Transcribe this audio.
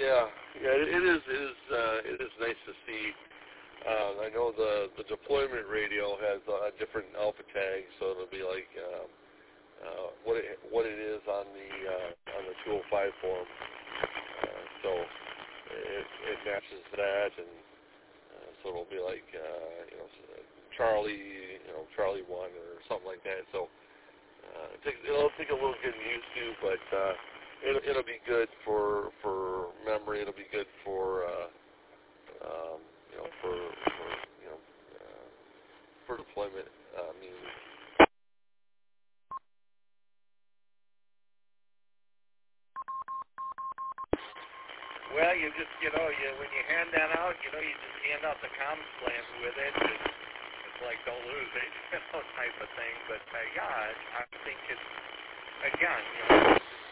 yeah, it is nice to see. I know the deployment radio has a different alpha tag, so it'll be like what it is on the 205 form. So it matches that, and so it'll be like Charlie 1 or something like that. So it'll take a little getting used to, but it'll be good for memory. It'll be good for for deployment means. Well, you just, when you hand that out, you just hand out the comms plan with it. It's like, don't lose it, type of thing. But, yeah, I think it's, again,